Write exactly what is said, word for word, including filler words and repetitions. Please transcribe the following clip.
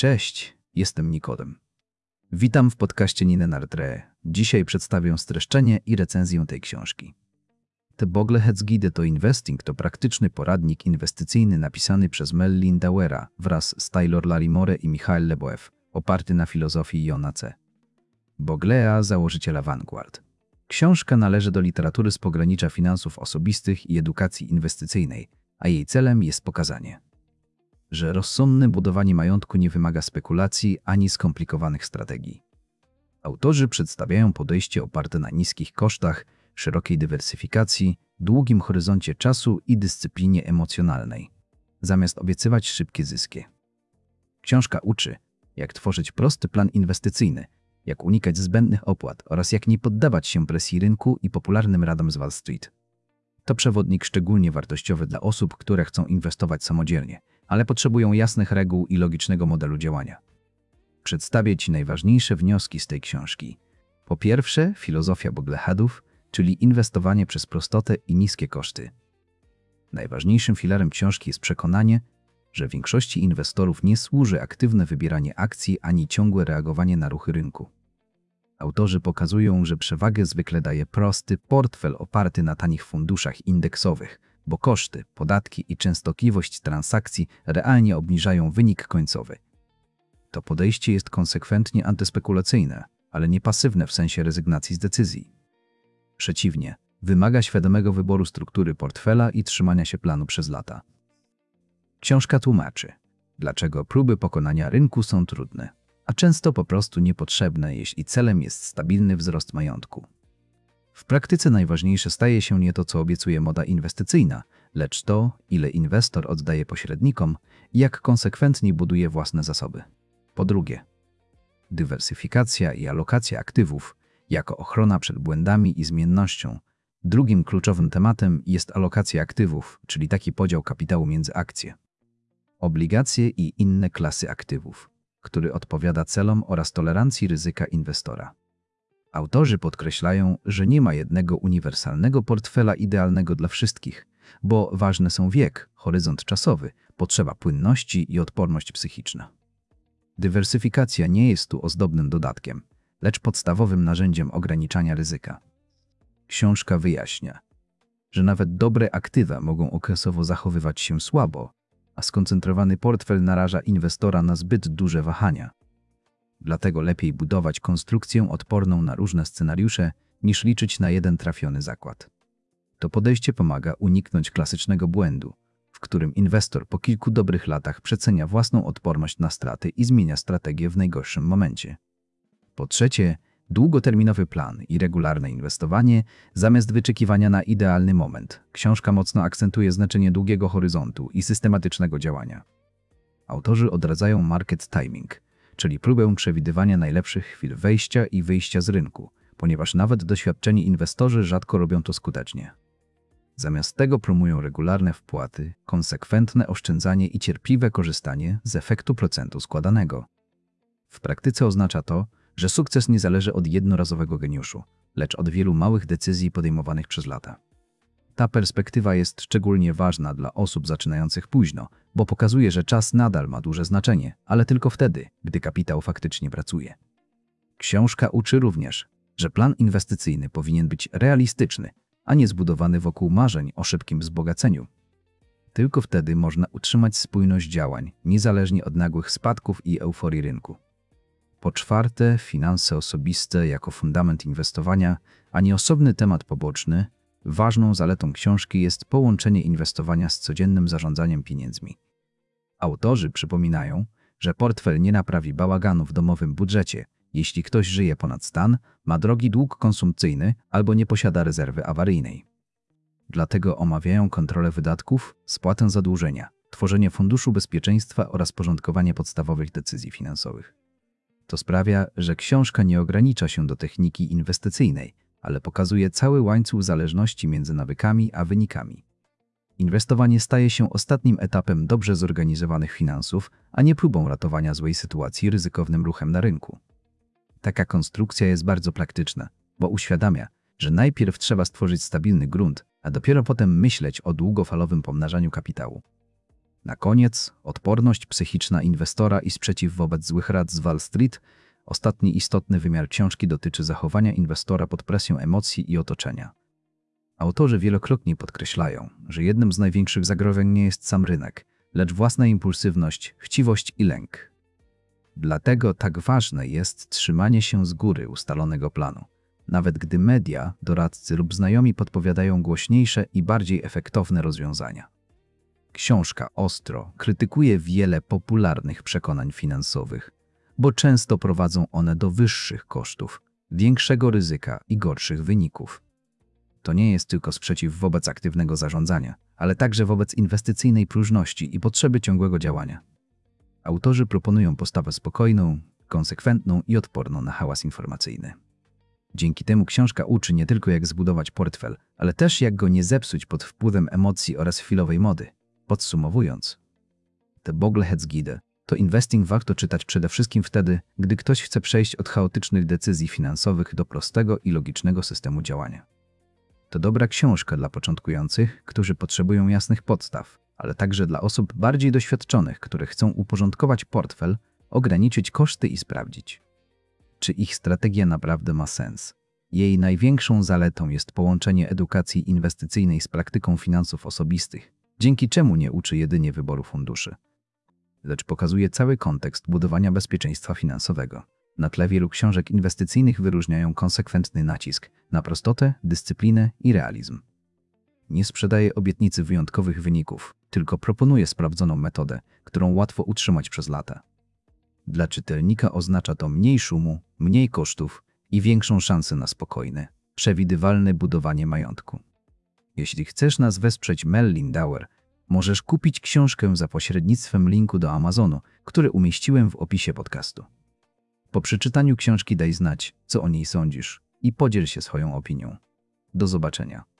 Cześć, jestem Nikodem. Witam w podcaście Ninenardre. Dzisiaj przedstawię streszczenie i recenzję tej książki. The Bogleheads Guide to Investing to praktyczny poradnik inwestycyjny napisany przez Mel Lindauera wraz z Taylor Larimore i Michael Leboeuf, oparty na filozofii Jona C. Boglea, założyciela Vanguard. Książka należy do literatury z pogranicza finansów osobistych i edukacji inwestycyjnej, a jej celem jest pokazanie, że rozsądne budowanie majątku nie wymaga spekulacji ani skomplikowanych strategii. Autorzy przedstawiają podejście oparte na niskich kosztach, szerokiej dywersyfikacji, długim horyzoncie czasu i dyscyplinie emocjonalnej, zamiast obiecywać szybkie zyski. Książka uczy, jak tworzyć prosty plan inwestycyjny, jak unikać zbędnych opłat oraz jak nie poddawać się presji rynku i popularnym radom z Wall Street. To przewodnik szczególnie wartościowy dla osób, które chcą inwestować samodzielnie, ale potrzebują jasnych reguł i logicznego modelu działania. Przedstawię Ci najważniejsze wnioski z tej książki. Po pierwsze, filozofia Bogleheadów, czyli inwestowanie przez prostotę i niskie koszty. Najważniejszym filarem książki jest przekonanie, że większości inwestorów nie służy aktywne wybieranie akcji ani ciągłe reagowanie na ruchy rynku. Autorzy pokazują, że przewagę zwykle daje prosty portfel oparty na tanich funduszach indeksowych, bo koszty, podatki i częstotliwość transakcji realnie obniżają wynik końcowy. To podejście jest konsekwentnie antyspekulacyjne, ale nie pasywne w sensie rezygnacji z decyzji. Przeciwnie, wymaga świadomego wyboru struktury portfela i trzymania się planu przez lata. Książka tłumaczy, dlaczego próby pokonania rynku są trudne, a często po prostu niepotrzebne, jeśli celem jest stabilny wzrost majątku. W praktyce najważniejsze staje się nie to, co obiecuje moda inwestycyjna, lecz to, ile inwestor oddaje pośrednikom i jak konsekwentnie buduje własne zasoby. Po drugie, dywersyfikacja i alokacja aktywów jako ochrona przed błędami i zmiennością. Drugim kluczowym tematem jest alokacja aktywów, czyli taki podział kapitału między akcje, obligacje i inne klasy aktywów, który odpowiada celom oraz tolerancji ryzyka inwestora. Autorzy podkreślają, że nie ma jednego uniwersalnego portfela idealnego dla wszystkich, bo ważne są wiek, horyzont czasowy, potrzeba płynności i odporność psychiczna. Dywersyfikacja nie jest tu ozdobnym dodatkiem, lecz podstawowym narzędziem ograniczania ryzyka. Książka wyjaśnia, że nawet dobre aktywa mogą okresowo zachowywać się słabo, a skoncentrowany portfel naraża inwestora na zbyt duże wahania. Dlatego lepiej budować konstrukcję odporną na różne scenariusze, niż liczyć na jeden trafiony zakład. To podejście pomaga uniknąć klasycznego błędu, w którym inwestor po kilku dobrych latach przecenia własną odporność na straty i zmienia strategię w najgorszym momencie. Po trzecie, długoterminowy plan i regularne inwestowanie zamiast wyczekiwania na idealny moment. Książka mocno akcentuje znaczenie długiego horyzontu i systematycznego działania. Autorzy odradzają market timing, czyli próbę przewidywania najlepszych chwil wejścia i wyjścia z rynku, ponieważ nawet doświadczeni inwestorzy rzadko robią to skutecznie. Zamiast tego promują regularne wpłaty, konsekwentne oszczędzanie i cierpliwe korzystanie z efektu procentu składanego. W praktyce oznacza to, że sukces nie zależy od jednorazowego geniuszu, lecz od wielu małych decyzji podejmowanych przez lata. Ta perspektywa jest szczególnie ważna dla osób zaczynających późno, bo pokazuje, że czas nadal ma duże znaczenie, ale tylko wtedy, gdy kapitał faktycznie pracuje. Książka uczy również, że plan inwestycyjny powinien być realistyczny, a nie zbudowany wokół marzeń o szybkim wzbogaceniu. Tylko wtedy można utrzymać spójność działań, niezależnie od nagłych spadków i euforii rynku. Po czwarte, finanse osobiste jako fundament inwestowania, a nie osobny temat poboczny. Ważną zaletą książki jest połączenie inwestowania z codziennym zarządzaniem pieniędzmi. Autorzy przypominają, że portfel nie naprawi bałaganu w domowym budżecie, jeśli ktoś żyje ponad stan, ma drogi dług konsumpcyjny albo nie posiada rezerwy awaryjnej. Dlatego omawiają kontrolę wydatków, spłatę zadłużenia, tworzenie funduszu bezpieczeństwa oraz porządkowanie podstawowych decyzji finansowych. To sprawia, że książka nie ogranicza się do techniki inwestycyjnej, ale pokazuje cały łańcuch zależności między nawykami a wynikami. Inwestowanie staje się ostatnim etapem dobrze zorganizowanych finansów, a nie próbą ratowania złej sytuacji ryzykownym ruchem na rynku. Taka konstrukcja jest bardzo praktyczna, bo uświadamia, że najpierw trzeba stworzyć stabilny grunt, a dopiero potem myśleć o długofalowym pomnażaniu kapitału. Na koniec odporność psychiczna inwestora i sprzeciw wobec złych rad z Wall Street. Ostatni istotny wymiar książki dotyczy zachowania inwestora pod presją emocji i otoczenia. Autorzy wielokrotnie podkreślają, że jednym z największych zagrożeń nie jest sam rynek, lecz własna impulsywność, chciwość i lęk. Dlatego tak ważne jest trzymanie się z góry ustalonego planu, nawet gdy media, doradcy lub znajomi podpowiadają głośniejsze i bardziej efektowne rozwiązania. Książka ostro krytykuje wiele popularnych przekonań finansowych, bo często prowadzą one do wyższych kosztów, większego ryzyka i gorszych wyników. To nie jest tylko sprzeciw wobec aktywnego zarządzania, ale także wobec inwestycyjnej próżności i potrzeby ciągłego działania. Autorzy proponują postawę spokojną, konsekwentną i odporną na hałas informacyjny. Dzięki temu książka uczy nie tylko jak zbudować portfel, ale też jak go nie zepsuć pod wpływem emocji oraz chwilowej mody. Podsumowując, The Bogleheads Guide to investing warto czytać przede wszystkim wtedy, gdy ktoś chce przejść od chaotycznych decyzji finansowych do prostego i logicznego systemu działania. To dobra książka dla początkujących, którzy potrzebują jasnych podstaw, ale także dla osób bardziej doświadczonych, które chcą uporządkować portfel, ograniczyć koszty i sprawdzić, czy ich strategia naprawdę ma sens. Jej największą zaletą jest połączenie edukacji inwestycyjnej z praktyką finansów osobistych, dzięki czemu nie uczy jedynie wyboru funduszy, lecz pokazuje cały kontekst budowania bezpieczeństwa finansowego. Na tle wielu książek inwestycyjnych wyróżniają konsekwentny nacisk na prostotę, dyscyplinę i realizm. Nie sprzedaje obietnicy wyjątkowych wyników, tylko proponuje sprawdzoną metodę, którą łatwo utrzymać przez lata. Dla czytelnika oznacza to mniej szumu, mniej kosztów i większą szansę na spokojne, przewidywalne budowanie majątku. Jeśli chcesz nas wesprzeć Mel Lindauer, możesz kupić książkę za pośrednictwem linku do Amazonu, który umieściłem w opisie podcastu. Po przeczytaniu książki daj znać, co o niej sądzisz i podziel się swoją opinią. Do zobaczenia.